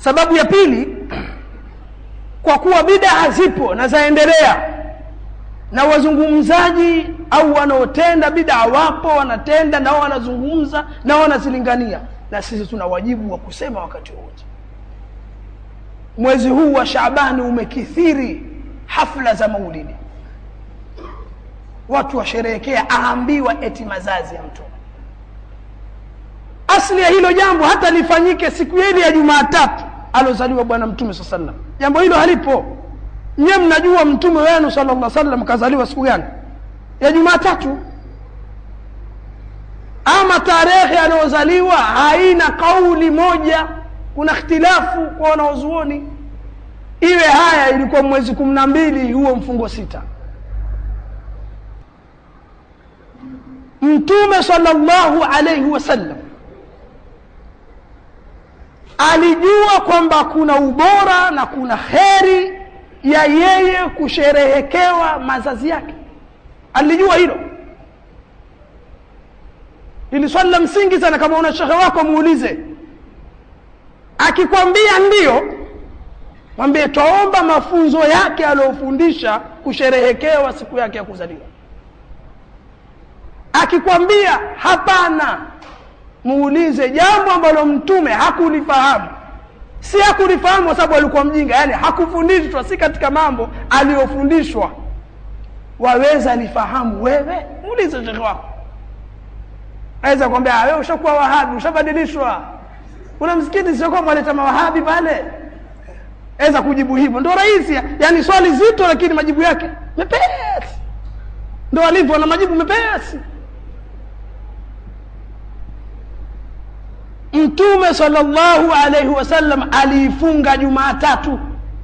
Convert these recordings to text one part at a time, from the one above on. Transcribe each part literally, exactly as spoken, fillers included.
Sababu ya pili, kwa kuwa bid'a zipo na zaendelea na wazungumzaji au wanaotenda bid'a wapo, wanatenda na wanazungumza na wanazilingania, na sisi tuna wajibu wa kusema wakati wote. Mwezi huu wa Shaabani umekithiri hafla za maulidi, watu washerehekea, aambiwa eti mazazi ya Mtume. Asli ya hilo jambo hata lifanyike siku ile ya Jumatatu alozaliwa bwana Mtume sallallahu alaihi wasallam, jambo hilo halipo. Nyie mnajua Mtume wenu sallallahu alaihi wasallam kazaliwa siku gani? Ya Jumatatu. Ama tarehe anozaliwa haina kauli moja, kuna ikhtilafu kwa wanazuoni. Iwe haya ilikuwa mwezi kumi na mbili huo mfungo sita. Mtume sallallahu alaihi wasallam alijua kwamba kuna ubora na kuna kheri ya yeye kusherehekewa mazazi yake. Alijua hilo. Hili swali la msingi sana. Kama una shekhe wako muulize, akikwambia ndio, mwambie tuomba mafunzo yake aliyofundisha kusherehekewa siku yake ya kuzaliwa. Akikwambia hapana, muulize jambo ambalo Mtume hakulifahamu. Si hakulifahamu kwa sababu alikuwa mjinga, yani hakufundishwa, si katika mambo aliyofundishwa. Waweza lifahamu wewe, muulize shekhi wako. Aweza kwambia wewe ushakuwa wahabi, ushabadilishwa, kuna msikiti sio kwa mwaleta mawahabi pale. Aweza kujibu hivyo, ndio rahisi. Yani swali zito lakini majibu yake mepesi. Ndio alivyo na majibu mepesi. Mtume sallallahu alaihi wasallam alifunga Jumatatu,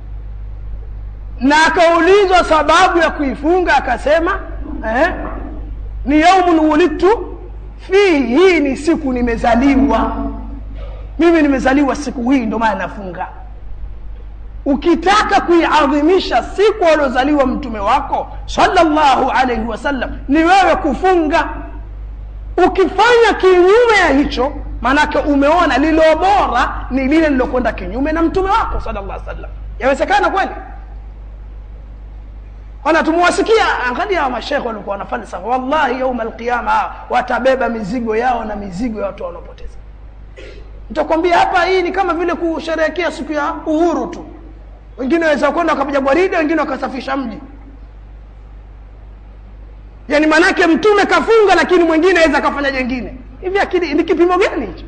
na akaulizwa sababu ya kuifunga, akasema eh ni yaumun wulidtu fi, hii ni siku nimezaliwa mimi, nimezaliwa siku hii ndio maana nafunga. Ukitaka kuiadhimisha siku alozaliwa mtume wako sallallahu alaihi wasallam, ni wewe kufunga. Ukifanya kinyume ya hicho, manake umeona lilo bora ni lile lilokwenda kinyume na mtume wako sallallahu alaihi wasallam. Yawezekana kweli? Wana tumwasikia, angalia wa mashekhe walikuwa wanafanya sawa, wallahi يوم القيامه watabeba mizigo yao na mizigo ya watu wanaopoteza. Nitakwambia hapa, hii ni kama vile kusherehekea siku ya uhuru tu. Wengine waweza kwenda wakapiga gwaride, wengine wakasafisha mji. Yani manake mtume kafunga lakini mwingine aweza kafanya jengine. Hivi akili ni kipimo gani hicho?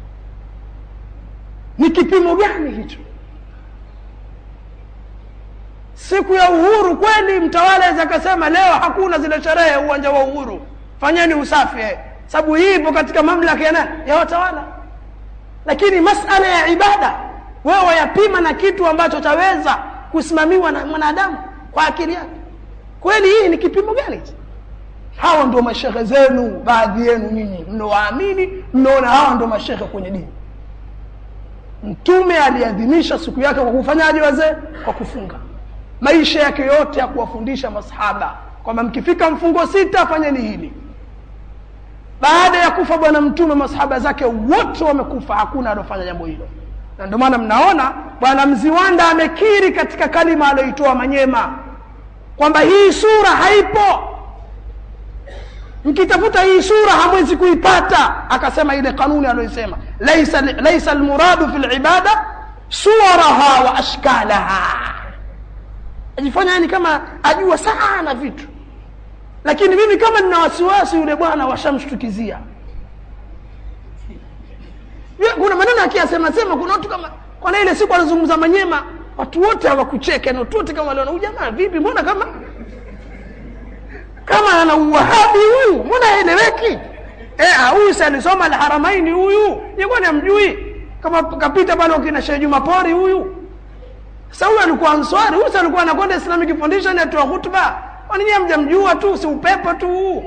Ni kipimo gani hicho? Siku ya uhuru kweli mtawala aweza kusema leo hakuna zile sherehe uwanja wa uhuru, fanyeni usafi, sababu hii ipo katika mamlaka ya nani? Ya watawala. Lakini masala ya ibada wewe yapima na kitu ambacho taweza kusimamiwa na mwanadamu kwa akili yake. Kweli hii ni kipimo gani? Hao ndio mashehe zenu, baadhi yenu nyinyi mnaoamini, mnaona hao ndio mashehe kwenye dini. Mtume aliadhimisha siku yake kwa kufanyaje wazee? Kwa kufunga. Maisha yake yote ya kuwafundisha masahaba kwamba mkifika mfungo sita fanyeni hili. Baada ya kufa bwana mtume, masahaba zake wote wamekufa, hakuna aliyofanya jambo hilo. Na ndio maana mnaona bwana Mziwanda amekiri katika kalima aliyoitoa Manyema kwamba hii sura haipo. Mkitafuta hii sura hamwezi kuipata. Akasema ile kanuni aliyosema, laisa laisa almuradu fil ibada suwaraha wa ashkalaha. Ajifanya yani kama ajua sana vitu, lakini mimi kama nina wasiwasi yule bwana washamshtukizia. Kuna maneno akiyasema sema, kuna watu kama kwa ile siku anazungumza Manyema, watu wote hawakucheka, na watu wote kama waliona huyu jamaa vipi, mbona kama kama ana uwahabi huyu, mbona haeleweki? Eh, huyu si alisoma al-Haramaini huyu, yeye ni amjui kama kapita pale ukina Sheikh Juma Pori huyu. Sasa huyu alikuwa Ansari, huyu alikuwa anakwenda Islamic Foundation atoa hutuba. Kwa nini hamjamjua tu, si upepo tu?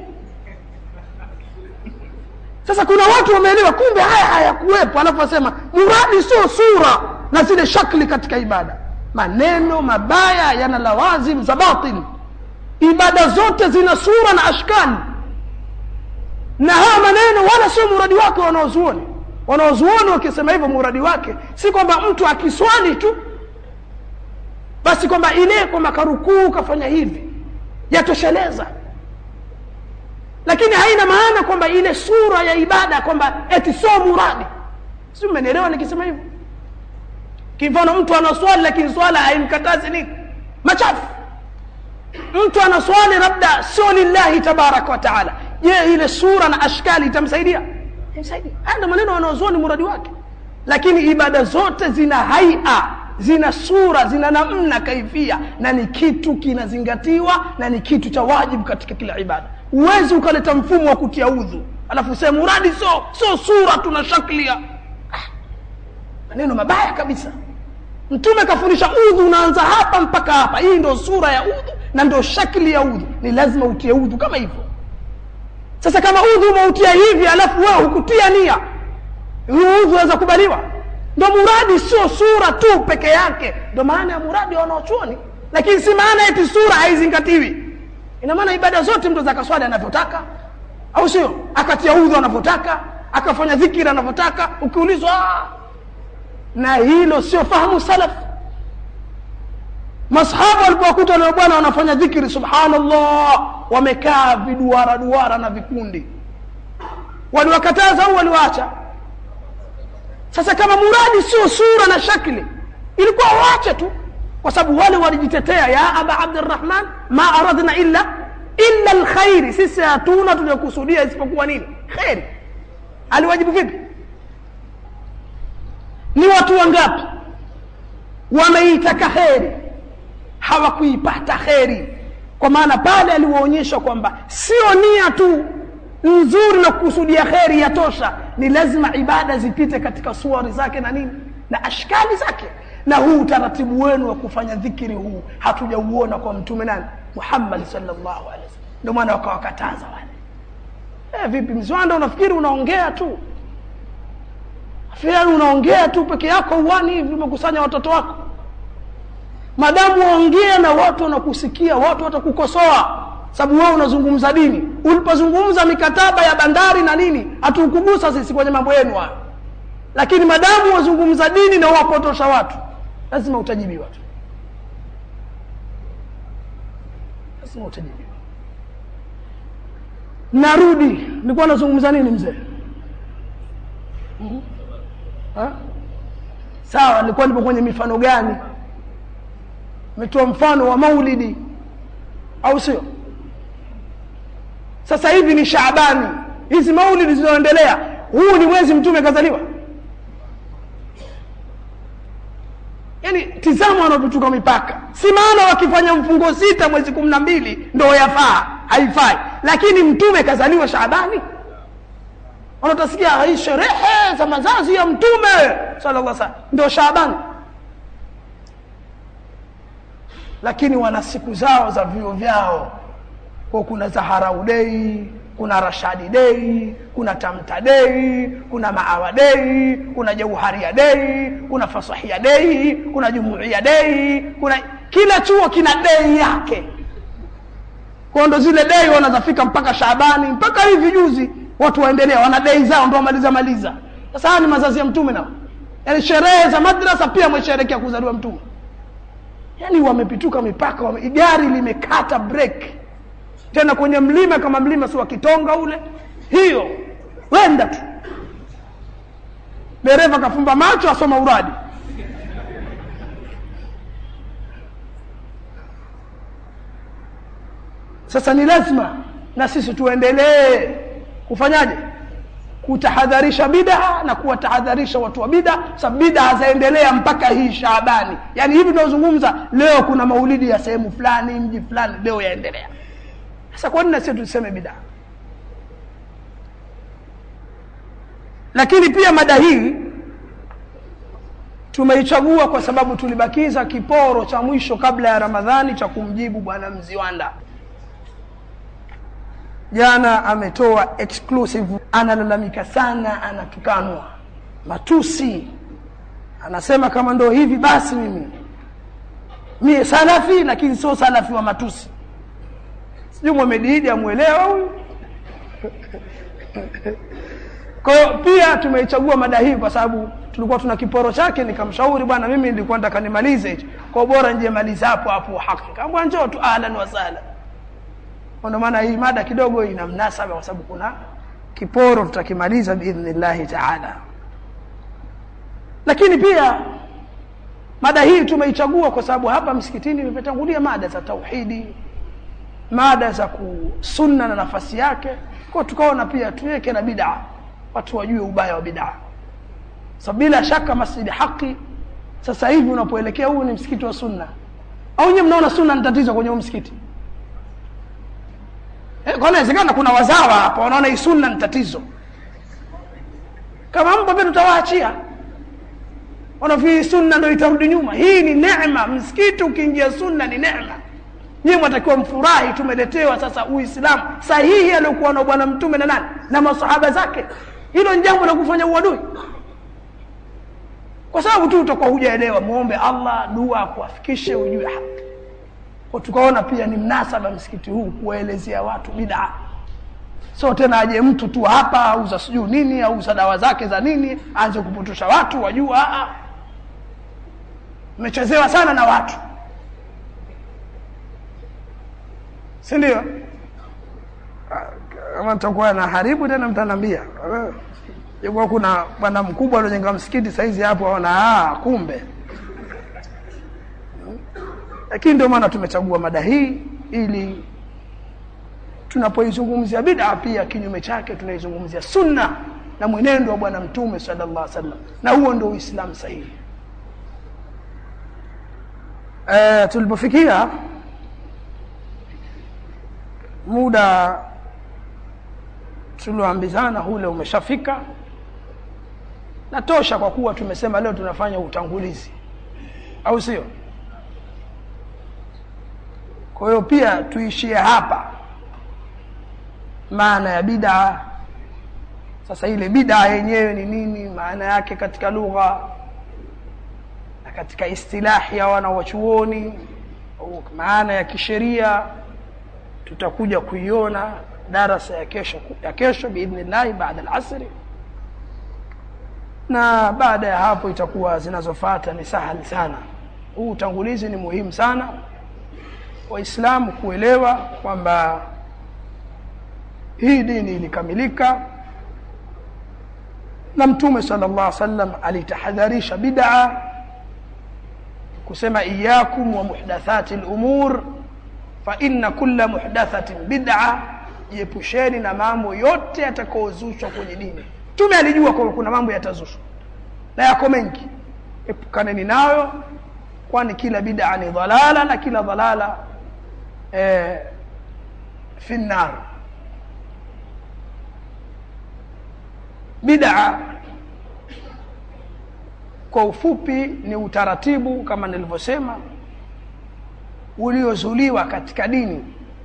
Sasa kuna watu wameelewa kumbe haya hayakuwepo, anaposema muradi sio sura na zile shakli katika ibada. Maneno mabaya yana lawazim za batil. Ibada zote zina sura na ashkali, na haya maneno wala sio muradi wake wanaozuoni. Wanaozuoni wakisema hivyo muradi wake si kwamba mtu akiswali tu basi kwamba ile kwamba karukuu kafanya hivi yatosheleza, lakini haina maana kwamba ile sura ya ibada kwamba eti sio muradi. Si mmenielewa nikisema hivyo? Kifano mtu anaswali lakini swala haimkatazi nini? Machafu. Mtu anaswali labda sio lillahi tabaraka wa taala, je ile sura na ashkali itamsaidia? Imsaidia. Haya maneno wanaozuoni muradi wake. Lakini ibada zote zina haia, zina sura, zina namna kaifia, na ni kitu kinazingatiwa na ni kitu cha wajibu katika kila ibada. Uwezi ukaleta mfumo wa kutia udhu alafu sema muradi sio sio sura tuna shaklia. Ah, maneno mabaya kabisa. Mtume kafundisha udhu unaanza hapa mpaka hapa. Hii ndio sura ya udhu na ndio shakli ya udhu. Ni lazima utie udhu kama hivyo. Sasa kama udhu umeutia hivi alafu wewe hukutia nia, udhu unaweza kubaliwa? Ndio muradi, sio sura tu peke yake. Ndio maana ya muradi wanaochuoni. Lakini si maana eti sura haizingatiwi. Ina maana ibada zote mtu zakaswali anavyotaka, au sio? Akatia udhu anavyotaka, akafanya dhikri anavyotaka. Ukiulizwa, na hilo sio fahamu salaf. Masahaba walipokuta wale bwana wanafanya dhikri subhanallah, wamekaa viduara duara na vikundi, waliwakataza au waliwaacha? Sasa kama muradi sio sura na shakli, ilikuwa waache tu, kwa sababu wale walijitetea, ya aba Abdurrahman ma aradna illa illa alkhair, sisi hatuna tunakusudia isipokuwa nini? Khair. Aliwajibu vipi? Ni watu wangapi wameitaka khairi hawakuipata khairi? Kwa maana pale aliwaonyesha kwamba sio nia tu nzuri na kukusudia khairi yatosha, ni lazima ibada zipite katika suwari zake na nini na ashkali zake. Na huu utaratibu wenu wa kufanya dhikri huu hatujauona kwa mtume nani? Muhammad sallallahu alaihi wasallam. Ndio maana wakawakataza wale. Eh, vipi mzwanda unafikiri unaongea tu? Afia unaongea tu peke yako uwani hivi umekusanya watoto wako? Madamu waongea na watu wanakusikia, watu watakukosoa sababu wewe unazungumza dini. Ulipozungumza mikataba ya bandari na nini, hatukugusa sisi kwenye mambo yenu hayo. Lakini madamu wazungumza dini na wapotosha watu, lazima utajibiwa tu. Lazima utajibiwa. Narudi, nilikuwa nazungumza nini mzee? Mhm. Ha? Sawa, nilikuwa nipo kwenye mifano gani? Nimetoa mfano wa maulidi, au sio? Sasa hivi ni Shaabani. Hizi maulidi zinaendelea. Huu ni mwezi mtume kazaliwa. Yaani tizama wanapotuka mipaka. Si maana wakifanya mfungo sita mwezi kumi na mbili ndio yafaa, haifai. Lakini mtume kazaliwa Shaabani. Wanatasikia hii sherehe za mazazi ya mtume sallallahu alaihi wasallam ndio Shaabani. Lakini wana siku zao za vio vyao. Kwa kuna Zaharau Day, kuna Rashadi Day, kuna Tamta Day, kuna Maawa Day, kuna Jauharia Day, kuna Fasahia Day, kuna Jumuiya Day, kuna kila chuo kina day yake. Kwa ndo zile day wanazafika mpaka Shaabani, mpaka hivi juzi watu waendelea wana day zao ndio wamaliza maliza. Sasa ni mazazi ya mtume nao. Yaani sherehe za madrasa pia mwesherekea kuzaliwa mtume. Yaani wamepituka mipaka, wame, gari limekata break. Tena kwenye mlima kama mlima si wa Kitonga ule. Hiyo wenda tu. Dereva kafumba macho asoma uradi. Sasa ni lazima na sisi tuendelee kufanyaje? Kutahadharisha bid'a na kuwatahadharisha watu wa bid'a, sababu bid'a zaendelea mpaka hii Shaabani. Yaani hivi tunazungumza leo kuna maulidi ya sehemu fulani, mji fulani leo yaendelea. Sasa kwa nini sisi tuseme bid'a? Lakini pia mada hii tumeichagua kwa sababu tulibakiza kiporo cha mwisho kabla ya Ramadhani cha kumjibu bwana Mziwanda. Jana ametoa exclusive, analalamika sana, anatukanwa matusi, anasema kama ndo hivi basi mimi mimi salafi lakini sio salafi wa matusi. Sijui Mohamed Idi amuelewa huyu. Kwa hiyo pia tumeichagua mada hii kwa sababu tulikuwa tuna kiporo chake, nikamshauri bwana mimi nilikuwa nataka nimalize hicho. Kwa bora nje maliza hapo hapo haki. Kama njoo tu ahlan wa sahlan. Kwa maana hii mada kidogo ina mnasaba kwa sababu kuna kiporo tutakimaliza biidhnillah ta'ala. Lakini pia mada hii tumeichagua kwa sababu hapa msikitini nimetangulia mada za tauhidi, mada za sunna na nafasi yake. Kwa tukaona pia tuweke na bid'a, watu wajue ubaya wa bid'a. So bila shaka Masjid Haki sasa hivi unapoelekea huu ni msikiti wa sunna. Au nyinyi mnaona sunna ni tatizo kwenye msikiti? Eh, kwa inawezekana kuna wazawa hapa wanaona hii sunna ni tatizo. Kama mpo pia tutawaachia. Wanafikiri sunna ndio itarudi nyuma. Hii ni neema. Msikiti ukiingia sunna ni neema. Nyinyi mtakiwa mfurahi tumeletewa sasa Uislamu sahihi aliyokuwa na bwana mtume na nani na masahaba zake. Hilo ni jambo la kufanya uadui. Kwa sababu tu utakuwa hujaelewa, muombe Allah dua kuafikishe ujue haki. Kwa tukaona pia ni mnasaba msikiti huu kuelezea watu bid'a. So tena aje mtu tu hapa auza siju nini au dawa zake za nini aanze kupotosha watu wajua a a. Umechezewa sana na watu. Si ndio? Kama tutakuwa na haribu tena mtanambia. Yuko kuna bwana mkubwa alojenga msikiti saizi hapo aona ah kumbe. Lakini ndio maana tumechagua mada hii ili tunapoizungumzia bid'a pia kinyume chake tunaizungumzia sunna na mwenendo wa bwana mtume sallallahu alaihi wasallam, na huo ndio Uislamu sahihi. Eh, tulipofikia muda tulioambizana ule umeshafika. Natosha kwa kuwa tumesema leo tunafanya utangulizi. Au sio? Kwa hiyo pia tuishie hapa. Maana ya bid'a. Sasa ile bid'a yenyewe ni nini? Maana yake katika lugha na katika istilahi ya wanawachuoni au maana ya kisheria tutakuja kuiona darasa ya kesho ya kesho biidhnillah baada al-asr. Na baada ya hapo itakuwa zinazofuata ni sahali sana. Huu utangulizi ni muhimu sana Waislamu kuelewa kwamba hii dini ilikamilika na Mtume sallallahu alaihi wasallam alitahadharisha bid'a kusema iyyakum wa muhdathati al-umur fa inna kulla muhdathatin bid'a, jiepusheni na mambo yote yatakayozushwa kwenye dini. Mtume alijua kwa kuna mambo yatazushwa na yako mengi, epukaneni nayo kwani kila bid'a ni dhalala na kila dhalala eh fi an-nar. Bid'a kwa ufupi ni utaratibu kama nilivyosema uliozuliwa katika dini.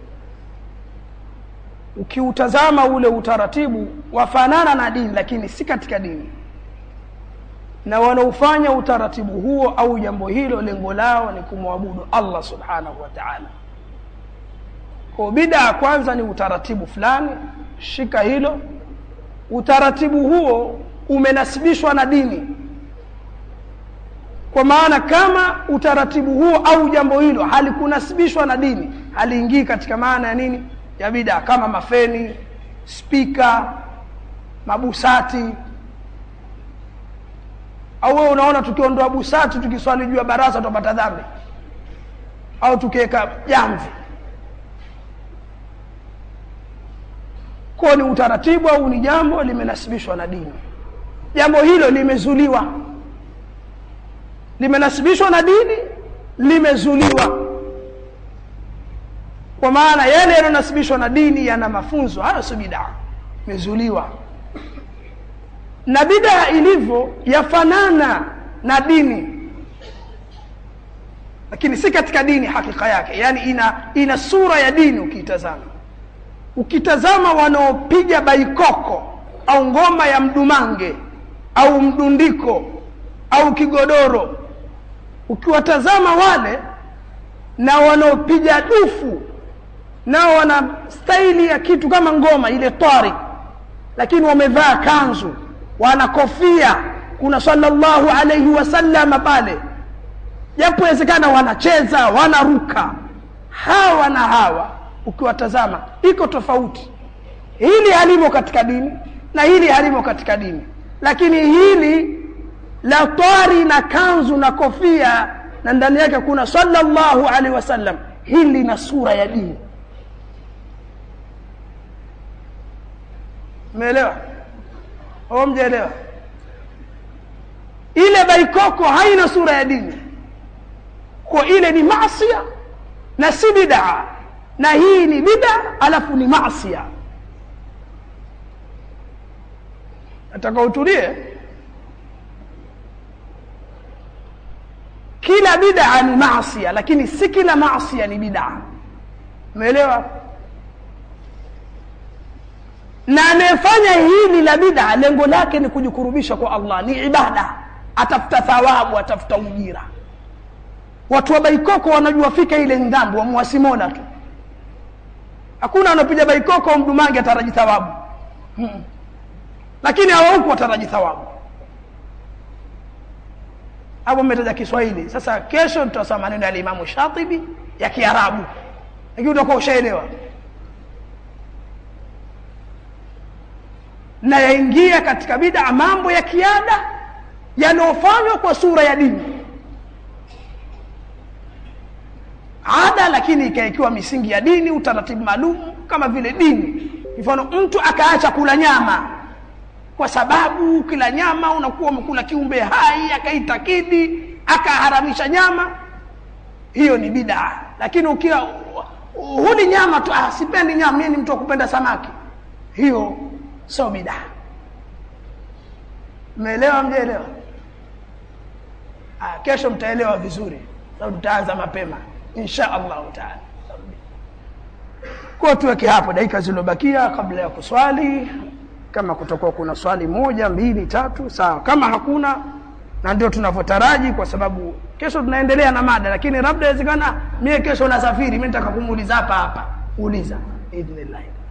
Ukiutazama ule utaratibu wafanana na dini lakini si katika dini, na wanaofanya utaratibu huo au jambo hilo lengo lao ni kumwabudu Allah subhanahu wa ta'ala. Kwa bid'a kwanza ni utaratibu fulani, shika hilo. Utaratibu huo umenasibishwa na dini, kwa maana kama utaratibu huo au jambo hilo halikunasibishwa na dini haliingii katika maana ya nini ya bid'a, kama mafeni, speaker, mabusati. Au wewe unaona tukiondoa busati tukiswali juu ya baraza tupata dhambi, au tukiweka jamvi? Kwa ni utaratibu au ni jambo limenasibishwa na dini. Jambo hilo limezuliwa, limenasibishwa na dini, limezuliwa. Kwa maana yale yanasibishwa na dini yana mafunzo, hayo si bid'a, imezuliwa. Na bid'a ilivyo yafanana na dini lakini si katika dini hakika yake, yani ina ina sura ya dini. Ukitazama ukitazama wanaopiga baikoko au ngoma ya mdumange au mdundiko au kigodoro, ukiwatazama wale na wanaopiga dufu nao wana staili ya kitu kama ngoma ile tari, lakini wamevaa kanzu, wana kofia, kuna sallallahu alayhi wasallam pale, japo inawezekana wanacheza, wanaruka. Hawa na hawa ukiwatazama iko tofauti. Hili halimo katika dini na hili halimo katika dini, lakini hili la twari na kanzu na kofia na ndani yake kuna sallallahu alaihi wasallam, hili na sura ya dini. Umeelewa au mjaelewa? Ile baikoko haina sura ya dini, kwa ile ni maasiya na si bid'a, na hii ni bid'a alafu ni maasiya. Nataka utulie. Kila bid'a ni maasiya, lakini si kila maasiya ni bid'a. Umeelewa? Na anayefanya hili la bid'a lengo lake ni kujikurubisha kwa Allah, ni ibada, atafuta thawabu, atafuta ujira. Watu wa baikoko wanajua fika ile ngambo wa muasimola tu. Hakuna anapiga baikoko mdumange ataraji thawabu. Hmm. Lakini hao huko wataraji thawabu. Hapo mmetaja Kiswahili. Sasa kesho tutasoma maneno ya Imam Shatibi ya Kiarabu. Lakini utakuwa ushaelewa. Na yaingia katika bid'a mambo ya kiada yanofanywa kwa sura ya dini. Ada lakini ikaikiwa misingi ya dini, utaratibu maalum kama vile dini. Mfano mtu akaacha kula nyama kwa sababu kila nyama unakuwa umekula kiumbe hai, akaitakidi akaharamisha nyama, hiyo ni bid'a. Lakini ukiwa huli nyama tu, ah sipendi nyama, mimi ni mtu wa kupenda samaki, hiyo sio bid'a. Umeelewa mjaelewa? Ah, kesho mtaelewa vizuri. Sababu tutaanza mapema insha Allah taala. Kwa tuweke hapo dakika zilizobakia kabla ya kuswali. Kama kutakuwa kuna swali moja, mbili, tatu, sawa. Kama hakuna, na ndio tunavyotaraji, kwa sababu kesho tunaendelea na mada, lakini labda inawezekana mimi kesho nasafiri, mimi nitaka kumuuliza hapa hapa. Uliza idhnillah.